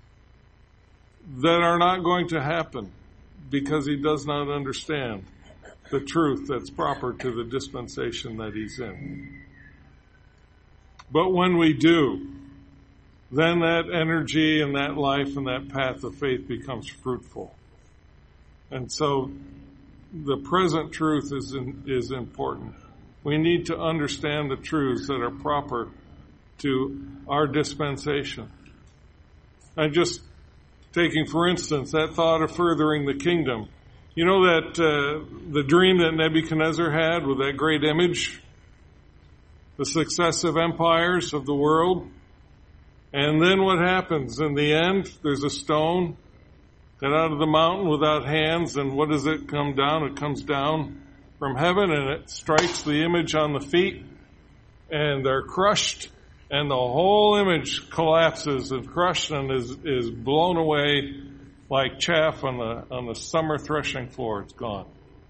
that are not going to happen because he does not understand the truth that's proper to the dispensation that he's in. But when we do, then that energy and that life and that path of faith becomes fruitful. And so the present truth is in, is important. We need to understand the truths that are proper to our dispensation. I'm just taking, for instance, that thought of furthering the kingdom. You know that uh, the dream that Nebuchadnezzar had with that great image, the successive empires of the world? And then what happens in the end? There's a stone cut out of the mountain without hands, and what does it come down? It comes down from heaven, and it strikes the image on the feet, and they're crushed, and the whole image collapses and crushed and is, is blown away like chaff on the, on the summer threshing floor. It's gone.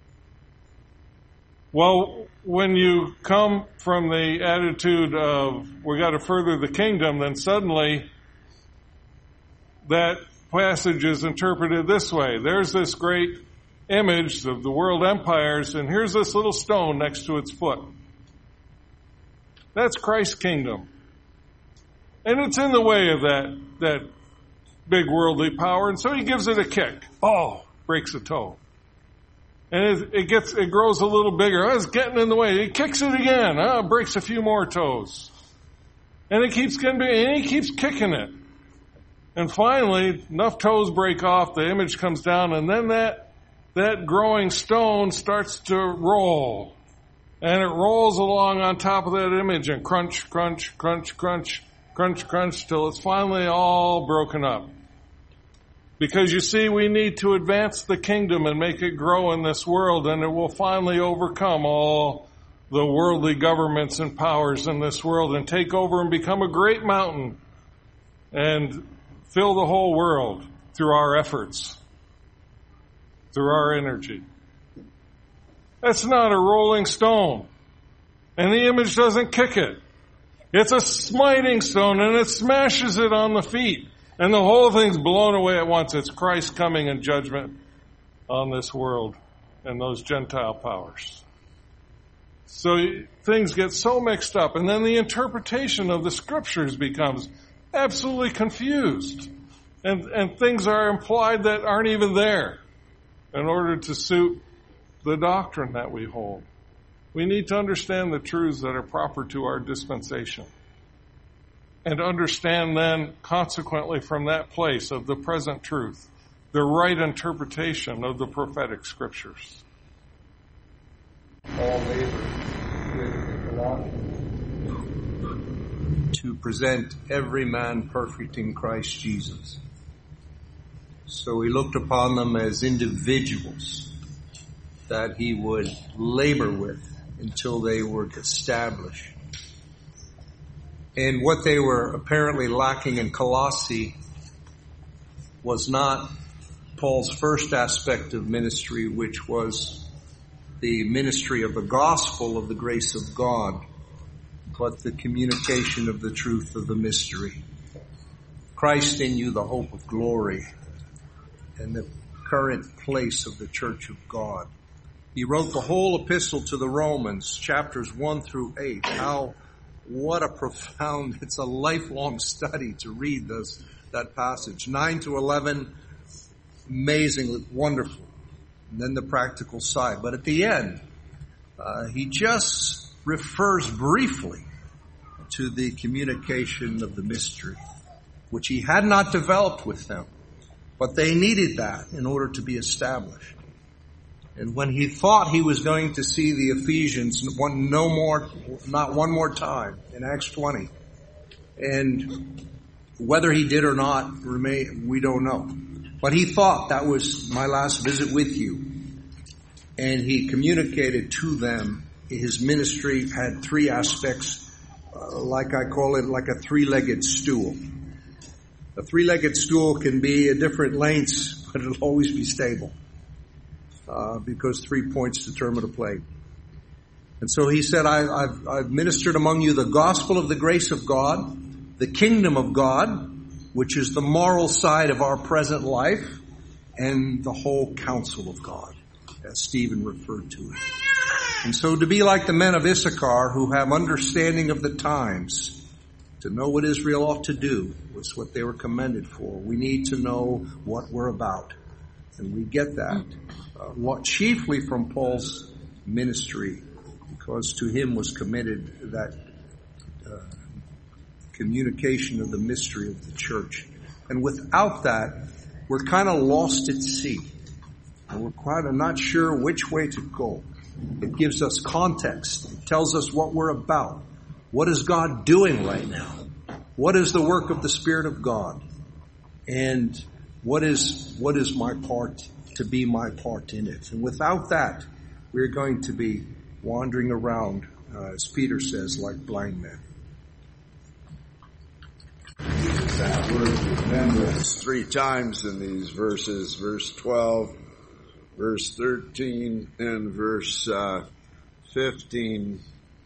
Well, when you come from the attitude of we got to further the kingdom, then suddenly that passage is interpreted this way. There's this great image of the world empires, and here's this little stone next to its foot. That's Christ's kingdom. And it's in the way of that, that big worldly power, and so he gives it a kick. Oh, breaks a toe. And it, it gets, it grows a little bigger. Oh, it's getting in the way. He kicks it again. Oh, breaks a few more toes. And it keeps getting big, and he keeps kicking it. And finally, enough toes break off, the image comes down, and then that, that growing stone starts to roll. And it rolls along on top of that image and crunch, crunch, crunch, crunch, crunch, crunch, till it's finally all broken up. Because you see, we need to advance the kingdom and make it grow in this world, and it will finally overcome all the worldly governments and powers in this world and take over and become a great mountain and fill the whole world through our efforts, through our energy. That's not a rolling stone. And the image doesn't kick it. It's a smiting stone, and it smashes it on the feet. And the whole thing's blown away at once. It's Christ coming in judgment on this world and those Gentile powers. So things get so mixed up. And then the interpretation of the scriptures becomes absolutely confused. And, and things are implied that aren't even there in order to suit the doctrine that we hold. We need to understand the truths that are proper to our dispensation. And understand then, consequently, from that place of the present truth, the right interpretation of the prophetic scriptures. All labor to present every man perfect in Christ Jesus. So he looked upon them as individuals that he would labor with until they were established. And what they were apparently lacking in Colossae was not Paul's first aspect of ministry, which was the ministry of the gospel of the grace of God, but the communication of the truth of the mystery. Christ in you, the hope of glory, and the current place of the church of God. He wrote the whole epistle to the Romans, chapters one through eight. How, what a profound, it's a lifelong study to read this, that passage. nine to eleven, amazingly wonderful. And then the practical side. But at the end, uh, he just refers briefly to the communication of the mystery, which he had not developed with them. But they needed that in order to be established. And when he thought he was going to see the Ephesians one, no more, not one more time in Acts twenty, and whether he did or not, remain, we don't know. But he thought that was my last visit with you. And he communicated to them. His ministry had three aspects, uh, like I call it, like a three-legged stool. A three-legged stool can be at different lengths, but it'll always be stable. Uh, because three points determine a plate. And so he said, I, I've, I've ministered among you the gospel of the grace of God, the kingdom of God, which is the moral side of our present life, and the whole counsel of God, as Stephen referred to it. And so to be like the men of Issachar who have understanding of the times, to know what Israel ought to do was what they were commended for. We need to know what we're about. And we get that uh, chiefly from Paul's ministry, because to him was committed that uh, communication of the mystery of the church. And without that, we're kind of lost at sea. And we're quite not sure which way to go. It gives us context. It tells us what we're about. What is God doing right now? What is the work of the Spirit of God? And what is, what is my part, to be my part in it? And without that, we're going to be wandering around, uh, as Peter says, like blind men. That word remembrance three times in these verses, verse twelve, verse thirteen, and verse uh, fifteen.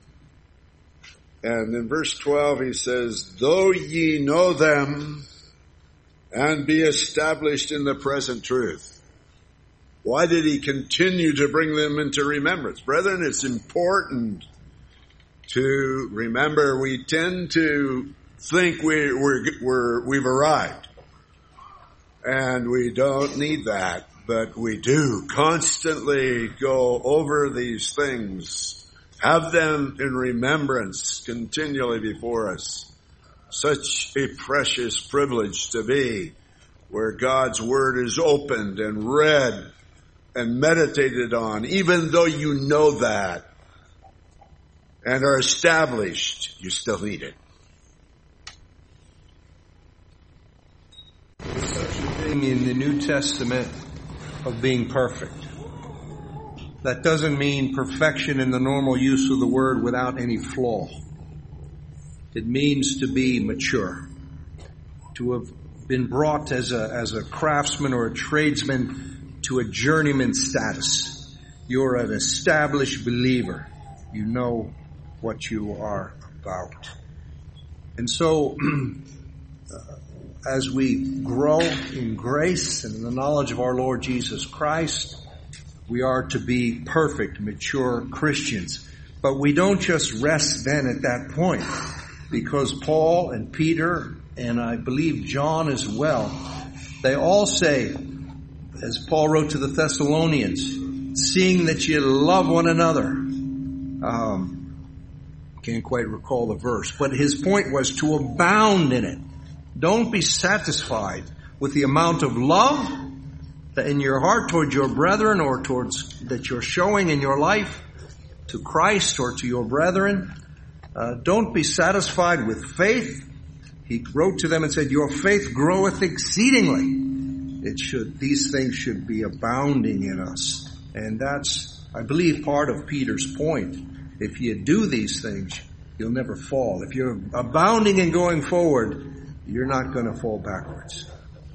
And in verse twelve he says, though ye know them and be established in the present truth. Why did he continue to bring them into remembrance? Brethren, it's important to remember. We tend to think we, we're, we're, we've arrived. And we don't need that, but we do constantly go over these things, have them in remembrance continually before us. Such a precious privilege to be where God's Word is opened and read and meditated on, even though you know that and are established, you still need it. There's such a thing in the New Testament of being perfect. That doesn't mean perfection in the normal use of the word without any flaw. It means to be mature. to have been brought as a, as a craftsman or a tradesman to a journeyman status. You're an established believer. You know what you are about. And so, uh, as we grow in grace and in the knowledge of our Lord Jesus Christ, we are to be perfect, mature Christians. But we don't just rest then at that point, because Paul and Peter, and I believe John as well, they all say, as Paul wrote to the Thessalonians, seeing that you love one another. Um, can't quite recall the verse, but his point was to abound in it. Don't be satisfied with the amount of love that in your heart towards your brethren or towards that you're showing in your life to Christ or to your brethren. Uh, don't be satisfied with faith. He wrote to them and said, your faith groweth exceedingly. It should, these things should be abounding in us. And that's, I believe, part of Peter's point. If you do these things, you'll never fall. If you're abounding and going forward, you're not going to fall backwards.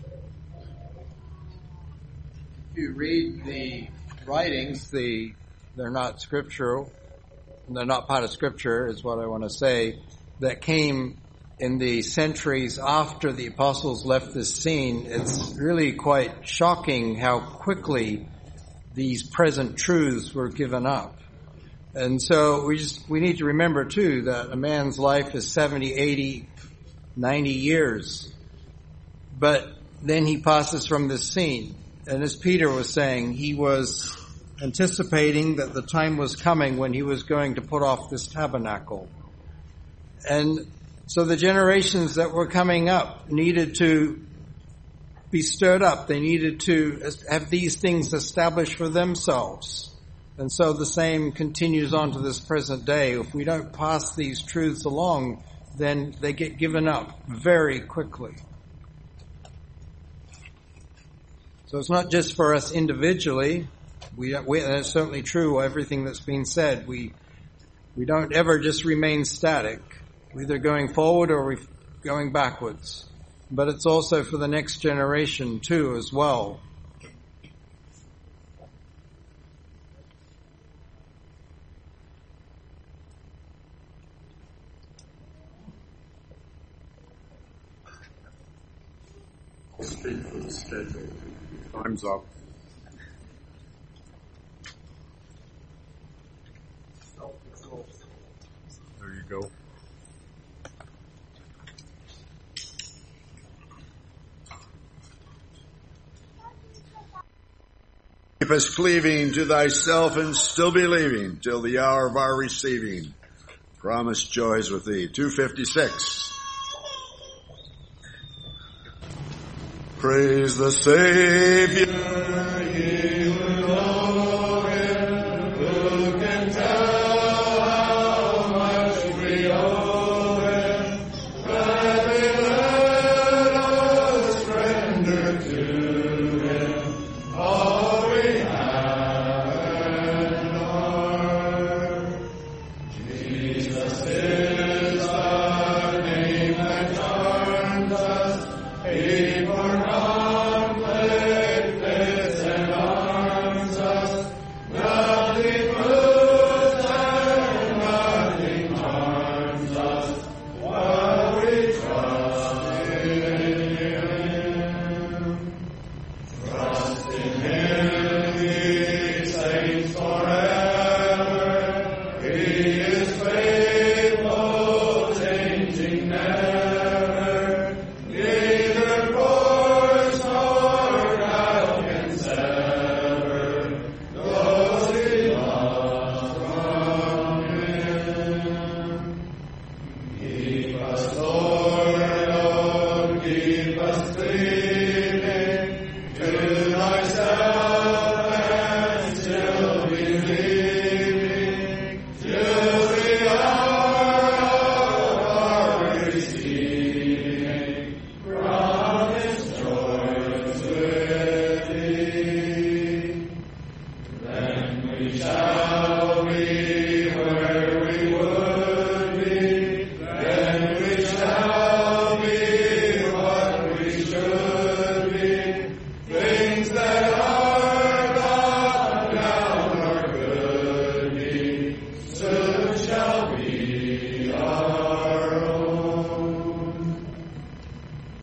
If you read the writings, the they're not scriptural, they're not part of Scripture, is what I want to say, that came in the centuries after the apostles left this scene. It's really quite shocking how quickly these present truths were given up. And so we just, we need to remember too that a man's life is seventy, eighty, ninety years. But then he passes from this scene. And as Peter was saying, he was anticipating that the time was coming when he was going to put off this tabernacle. And so the generations that were coming up needed to be stirred up. They needed to have these things established for themselves. And so the same continues on to this present day. If we don't pass these truths along, then they get given up very quickly. So it's not just for us individually. We, we and it's certainly true, everything that's been said. We we don't ever just remain static. We're either going forward or we're going backwards. But it's also for the next generation too as well. Speak for the schedule. Time's up. There you go. Keep us cleaving to thyself and still believing till the hour of our receiving. Promised joys with thee. two fifty-six. Praise the Savior.